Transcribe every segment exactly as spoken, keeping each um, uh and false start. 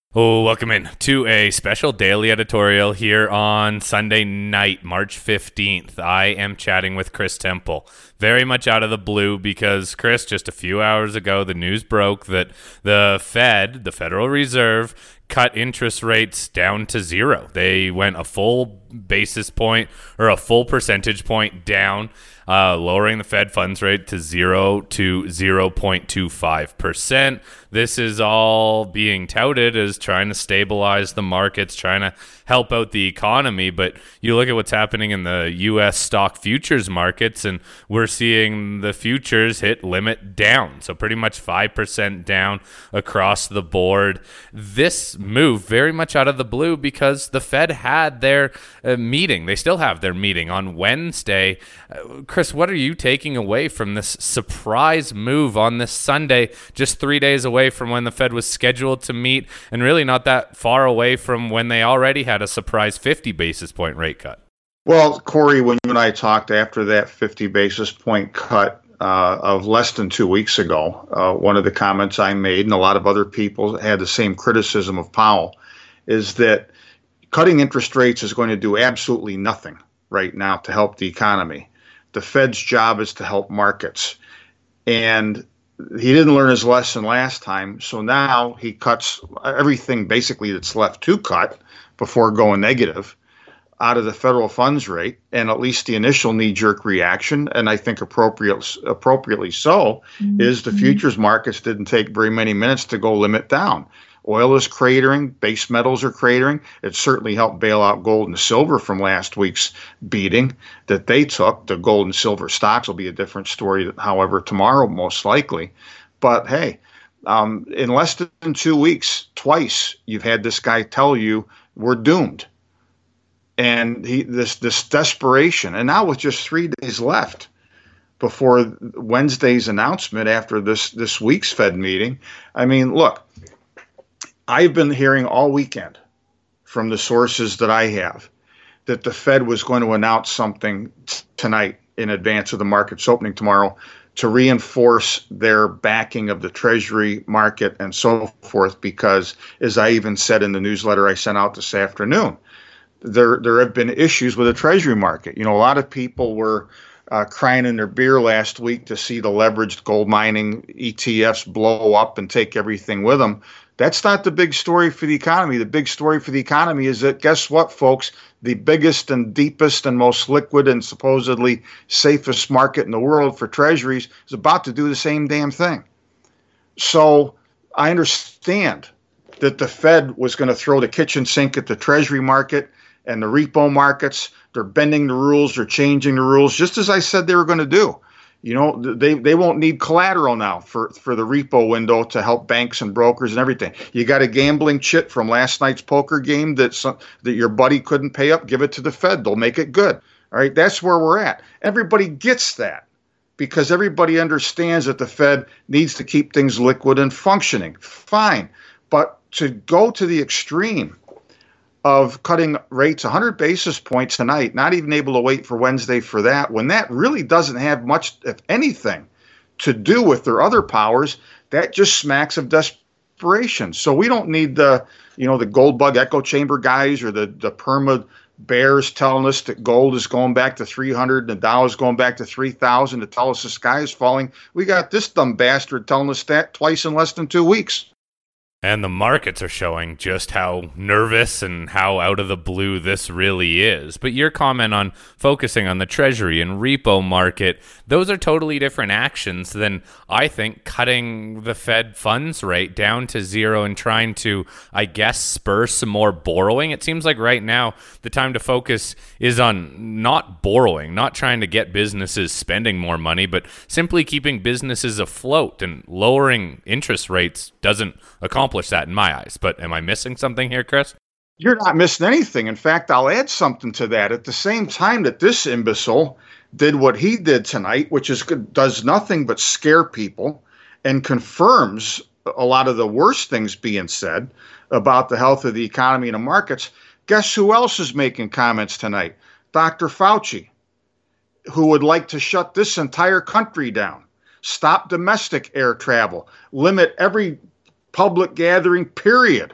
Oh, welcome in to a special daily editorial here on Sunday night, March fifteenth. I am chatting with Chris Temple, very much out of the blue because, Chris, just a few hours ago, the news broke that the Fed, the Federal Reserve, cut interest rates down to zero. They went a full basis point or a full percentage point down, uh, lowering the Fed funds rate to zero to zero point two five percent. This is all being touted as trying to stabilize the markets, trying to help out the economy. But you look at what's happening in the U S stock futures markets, and we're seeing the futures hit limit down. So pretty much five percent down across the board. This move very much out of the blue because the Fed had their uh, meeting. They still have their meeting on Wednesday. Uh, Chris, what are you taking away from this surprise move on this Sunday, just three days away from when the Fed was scheduled to meet, and really not that far away from when they already had a surprise fifty basis point rate cut? Well, Corey, when you and I talked after that fifty basis point cut uh, of less than two weeks ago, uh, one of the comments I made, and a lot of other people had the same criticism of Powell, is that cutting interest rates is going to do absolutely nothing right now to help the economy. The Fed's job is to help markets. And he didn't learn his lesson last time, so now he cuts everything basically that's left to cut before going negative out of the federal funds rate, and at least the initial knee-jerk reaction, and I think appropriate, appropriately so, mm-hmm. is the futures markets didn't take very many minutes to go limit down. Oil is cratering, base metals are cratering. It certainly helped bail out gold and silver from last week's beating that they took. The gold and silver stocks will be a different story, however, tomorrow most likely. But hey, um, in less than two weeks, twice you've had this guy tell you we're doomed. And he, this this desperation, and now with just three days left before Wednesday's announcement after this, this week's Fed meeting, I mean, look, I've been hearing all weekend from the sources that I have that the Fed was going to announce something t- tonight in advance of the markets opening tomorrow to reinforce their backing of the Treasury market and so forth, because, as I even said in the newsletter I sent out this afternoon, there there have been issues with the Treasury market. You know, a lot of people were uh, crying in their beer last week to see the leveraged gold mining E T Fs blow up and take everything with them. That's not the big story for the economy. The big story for the economy is that, guess what, folks? The biggest and deepest and most liquid and supposedly safest market in the world for treasuries is about to do the same damn thing. So I understand that the Fed was going to throw the kitchen sink at the treasury market and the repo markets. They're bending the rules. They're changing the rules, just as I said they were going to do. You know, they, they won't need collateral now for, for the repo window to help banks and brokers and everything. You got a gambling chit from last night's poker game that some, that your buddy couldn't pay up, give it to the Fed. They'll make it good. All right, that's where we're at. Everybody gets that because everybody understands that the Fed needs to keep things liquid and functioning. Fine. But to go to the extreme of cutting rates one hundred basis points tonight, not even able to wait for Wednesday for that, when that really doesn't have much, if anything, to do with their other powers, that just smacks of desperation. So we don't need the, you know, the gold bug echo chamber guys or the, the perma bears telling us that gold is going back to three hundred and the dollar is going back to three thousand to tell us the sky is falling. We got this dumb bastard telling us that twice in less than two weeks. And the markets are showing just how nervous and how out of the blue this really is. But your comment on focusing on the Treasury and repo market, those are totally different actions than, I think, cutting the Fed funds rate down to zero and trying to, I guess, spur some more borrowing. It seems like right now the time to focus is on not borrowing, not trying to get businesses spending more money, but simply keeping businesses afloat, and lowering interest rates doesn't accomplish that in my eyes. But am I missing something here, Chris? You're not missing anything. In fact, I'll add something to that. At the same time that this imbecile did what he did tonight, which is does nothing but scare people and confirms a lot of the worst things being said about the health of the economy and the markets, guess who else is making comments tonight? Doctor Fauci, who would like to shut this entire country down, stop domestic air travel, limit every public gathering, period,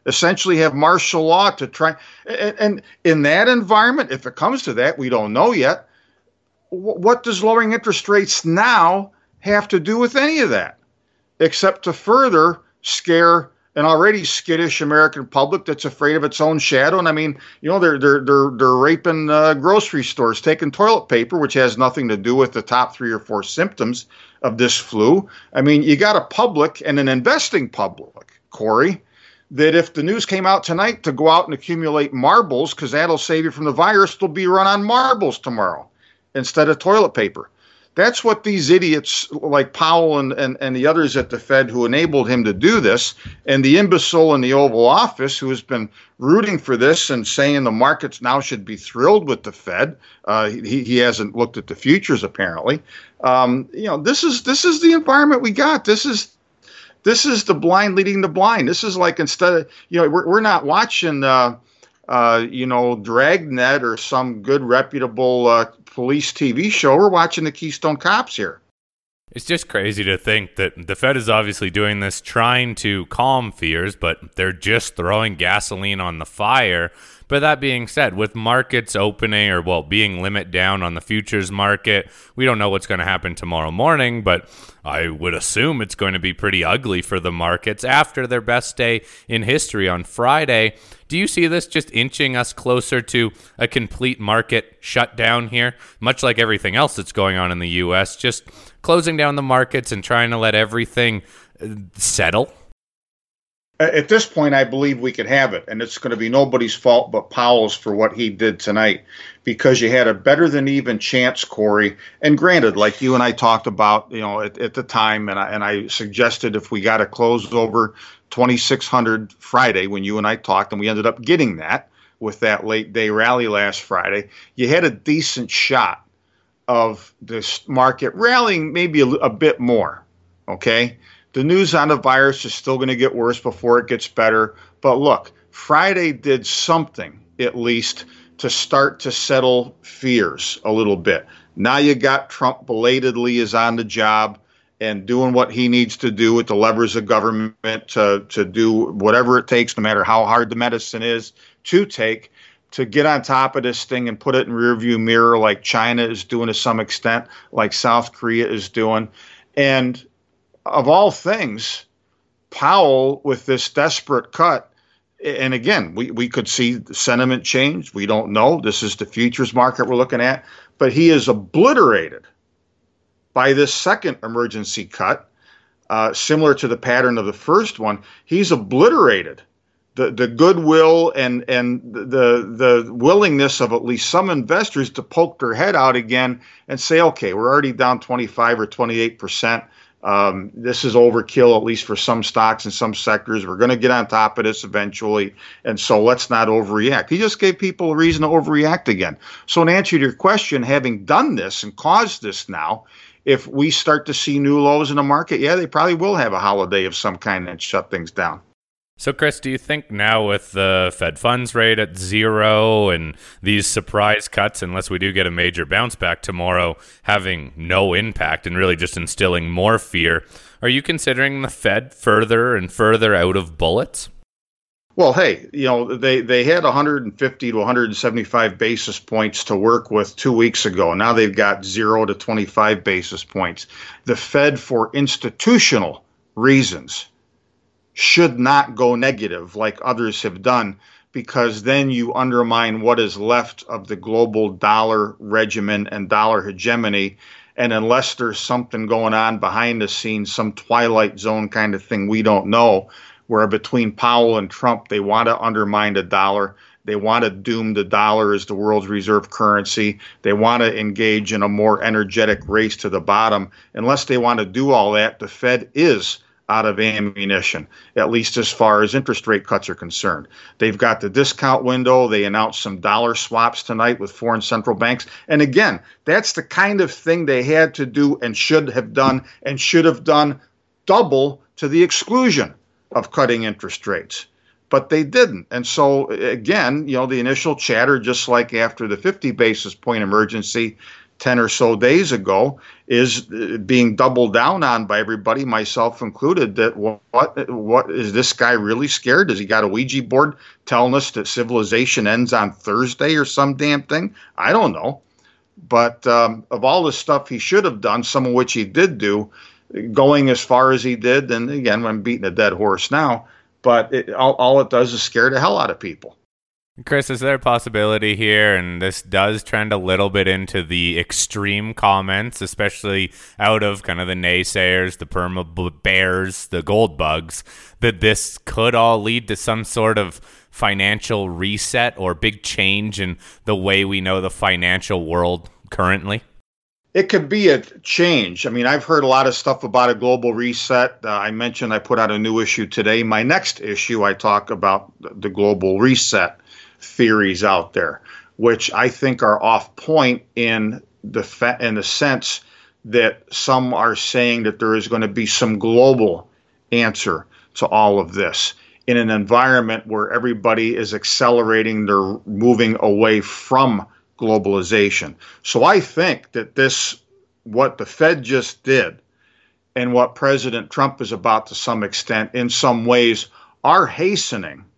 essentially have martial law to try. And, and in that environment, if it comes to that, we don't know yet. What does lowering interest rates now have to do with any of that, except to further scare an already skittish American public that's afraid of its own shadow? And I mean, you know, they're they're they're they're raping uh, grocery stores, taking toilet paper, which has nothing to do with the top three or four symptoms of this flu. I mean, you got a public and an investing public, Corey, that if the news came out tonight to go out and accumulate marbles because that'll save you from the virus, they'll be run on marbles tomorrow instead of toilet paper. That's what these idiots like Powell and, and, and the others at the Fed who enabled him to do this, and the imbecile in the Oval Office who has been rooting for this and saying the markets now should be thrilled with the Fed. Uh, he, he hasn't looked at the futures, apparently. Um, you know, this is this is the environment we got. This is this is the blind leading the blind. This is like, instead of, you know, we're, we're not watching, uh, uh, you know, Dragnet or some good reputable uh, police T V show. We're watching the Keystone Cops here. It's just crazy to think that the Fed is obviously doing this trying to calm fears, but they're just throwing gasoline on the fire. But that being said, with markets opening or, well, being limit down on the futures market, we don't know what's going to happen tomorrow morning, but I would assume it's going to be pretty ugly for the markets after their best day in history on Friday. Do you see this just inching us closer to a complete market shutdown here, much like everything else that's going on in the U S, just closing down the markets and trying to let everything settle? At this point, I believe we could have it, and it's going to be nobody's fault but Powell's for what he did tonight, because you had a better than even chance, Corey. And granted, like you and I talked about, you know, at, at the time, and I, and I suggested if we got to close over twenty-six hundred Friday when you and I talked, and we ended up getting that with that late day rally last Friday, you had a decent shot of this market rallying maybe a, a bit more, okay? The news on the virus is still going to get worse before it gets better. But look, Friday did something, at least, to start to settle fears a little bit. Now you got Trump belatedly is on the job and doing what he needs to do with the levers of government to, to do whatever it takes, no matter how hard the medicine is to take, to get on top of this thing and put it in rearview mirror like China is doing to some extent, like South Korea is doing. And of all things, Powell with this desperate cut, and again, we, we could see the sentiment change. We don't know. This is the futures market we're looking at. But he is obliterated by this second emergency cut, uh, similar to the pattern of the first one. He's obliterated the, the goodwill and, and the, the willingness of at least some investors to poke their head out again and say, okay, we're already down twenty-five or twenty-eight percent. Um, this is overkill, at least for some stocks and some sectors. We're going to get on top of this eventually, and so let's not overreact. He just gave people a reason to overreact again. So in answer to your question, having done this and caused this now, if we start to see new lows in the market, yeah, they probably will have a holiday of some kind and shut things down. So, Chris, do you think now with the Fed funds rate at zero and these surprise cuts, unless we do get a major bounce back tomorrow, having no impact and really just instilling more fear, are you considering the Fed further and further out of bullets? Well, hey, you know, they, they had one hundred fifty to one hundred seventy-five basis points to work with two weeks ago. Now they've got zero to twenty-five basis points. The Fed, for institutional reasons, should not go negative like others have done, because then you undermine what is left of the global dollar regimen and dollar hegemony. And unless there's something going on behind the scenes, some twilight zone kind of thing we don't know, where between Powell and Trump, they want to undermine the dollar. They want to doom the dollar as the world's reserve currency. They want to engage in a more energetic race to the bottom. Unless they want to do all that, the Fed is out of ammunition, at least as far as interest rate cuts are concerned. They've got the discount window. They announced some dollar swaps tonight with foreign central banks. And again, that's the kind of thing they had to do and should have done and should have done double to the exclusion of cutting interest rates. But they didn't. And so, again, you know, the initial chatter, just like after the fifty basis point emergency, ten or so days ago is being doubled down on by everybody, myself included, that what, what is this guy really scared? Has he got a Ouija board telling us that civilization ends on Thursday or some damn thing? I don't know. But um, of all the stuff he should have done, some of which he did do, going as far as he did, and again, I'm beating a dead horse now, but it, all, all it does is scare the hell out of people. Chris, is there a possibility here, and this does trend a little bit into the extreme comments, especially out of kind of the naysayers, the perma bears, the gold bugs, that this could all lead to some sort of financial reset or big change in the way we know the financial world currently? It could be a change. I mean, I've heard a lot of stuff about a global reset. Uh, I mentioned I put out a new issue today. My next issue, I talk about the global reset theories out there, which I think are off point in the fa- in the sense that some are saying that there is going to be some global answer to all of this in an environment where everybody is accelerating, they're moving away from globalization. So I think that this, what the Fed just did and what President Trump is about to some extent, in some ways, are hastening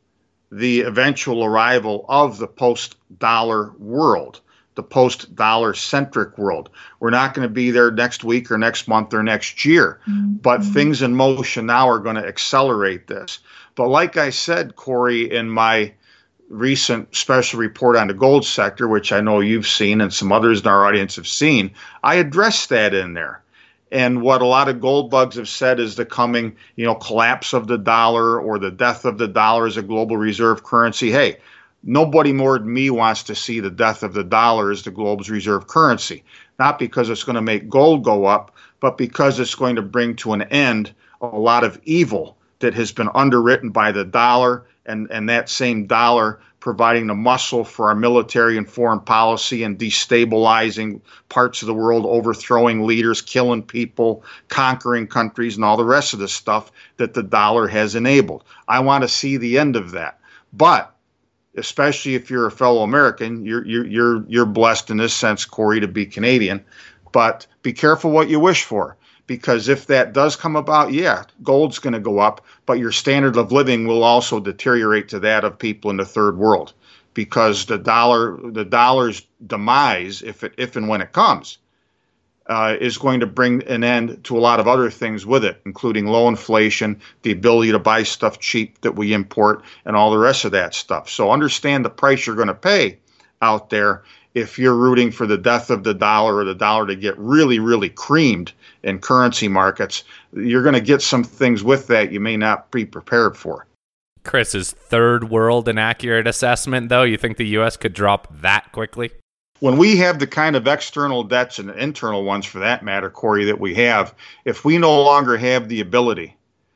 the eventual arrival of the post-dollar world, the post-dollar centric world. We're not going to be there next week or next month or next year, mm-hmm. but things in motion now are going to accelerate this. But like I said, Corey, in my recent special report on the gold sector, which I know you've seen and some others in our audience have seen, I addressed that in there. And what a lot of gold bugs have said is the coming, you know, collapse of the dollar or the death of the dollar as a global reserve currency. Hey, nobody more than me wants to see the death of the dollar as the globe's reserve currency, not because it's going to make gold go up, but because it's going to bring to an end a lot of evil that has been underwritten by the dollar, and, and that same dollar providing the muscle for our military and foreign policy and destabilizing parts of the world, overthrowing leaders, killing people, conquering countries, and all the rest of the stuff that the dollar has enabled. I want to see the end of that. But especially if you're a fellow American, you're you're you're you're blessed in this sense, Corey, to be Canadian. But be careful what you wish for, because if that does come about, yeah, gold's going to go up, but your standard of living will also deteriorate to that of people in the third world, because the dollar, the dollar's demise, if it, if and when it comes, uh, is going to bring an end to a lot of other things with it, including low inflation, the ability to buy stuff cheap that we import, and all the rest of that stuff. So understand the price you're going to pay out there if you're rooting for the death of the dollar or the dollar to get really, really creamed in currency markets. You're going to get some things with that you may not be prepared for. Chris, is third world an accurate assessment, though? You think the U S could drop that quickly? When we have the kind of external debts and internal ones, for that matter, Corey, that we have, if we no longer have the ability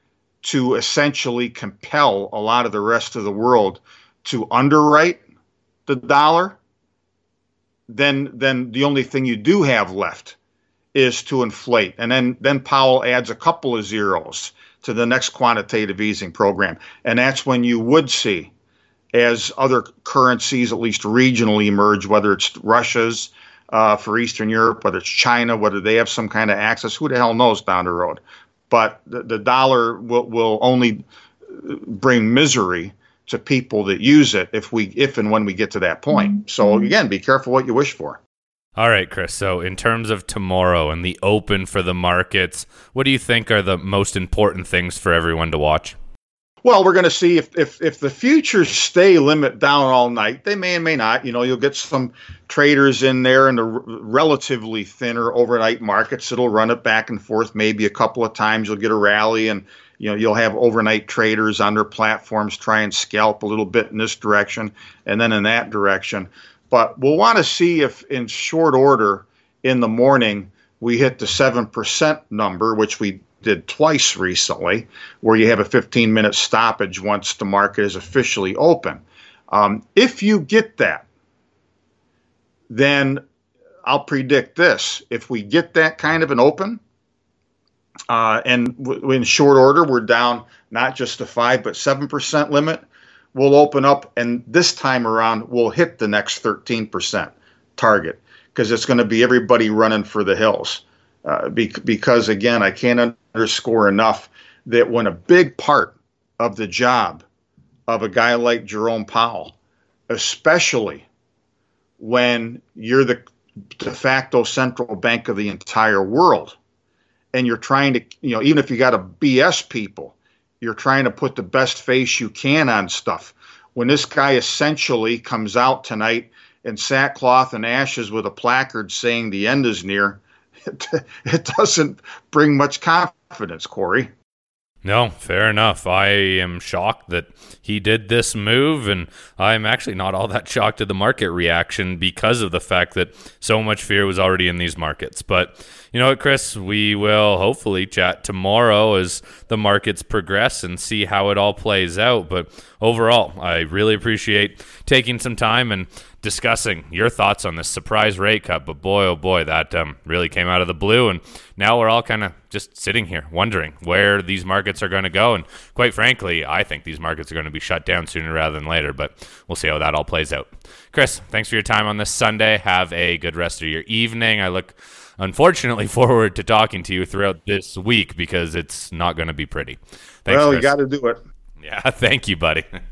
to essentially compel a lot of the rest of the world to underwrite the dollar, then then the only thing you do have left is to inflate. And then, then Powell adds a couple of zeros to the next quantitative easing program. And that's when you would see, as other currencies, at least regionally, emerge, whether it's Russia's uh, for Eastern Europe, whether it's China, whether they have some kind of access, who the hell knows down the road. But the, the dollar will, will only bring misery to people that use it if we, if and when we get to that point. Mm-hmm. So again, be careful what you wish for. All right, Chris. So in terms of tomorrow and the open for the markets, what do you think are the most important things for everyone to watch? Well, we're going to see if, if, if the futures stay limit down all night. They may and may not. You know, you'll get some traders in there in the r- relatively thinner overnight markets that'll run it back and forth maybe a couple of times. You'll get a rally, and you know, you'll have overnight traders on their platforms try and scalp a little bit in this direction and then in that direction. But we'll want to see if in short order in the morning we hit the seven percent number, which we did twice recently, where you have a fifteen minute stoppage once the market is officially open. Um, if you get that, then I'll predict this. If we get that kind of an open, uh, and w- in short order, we're down not just the five, but seven percent limit, we'll open up, and this time around, we'll hit the next thirteen percent target. because it's going to be everybody running for the hills. Uh, be, because, again, I can't underscore enough that when a big part of the job of a guy like Jerome Powell, especially when you're the de facto central bank of the entire world, and you're trying to, you know, even if you got to B S people, you're trying to put the best face you can on stuff. When this guy essentially comes out tonight in sackcloth and ashes with a placard saying the end is near, it, it doesn't bring much confidence, Corey. No, fair enough. I am shocked that he did this move, and I'm actually not all that shocked at the market reaction because of the fact that so much fear was already in these markets. But you know what, Chris? We will hopefully chat tomorrow as the markets progress and see how it all plays out. But overall, I really appreciate taking some time and discussing your thoughts on this surprise rate cut. But boy, oh boy, that um, really came out of the blue. And now we're all kind of just sitting here wondering where these markets are going to go. And quite frankly, I think these markets are going to be shut down sooner rather than later. But we'll see how that all plays out. Chris, thanks for your time on this Sunday. Have a good rest of your evening. I look unfortunately forward to talking to you throughout this week because it's not going to be pretty. Thanks, well, Chris. you got to do it. Yeah, thank you, buddy.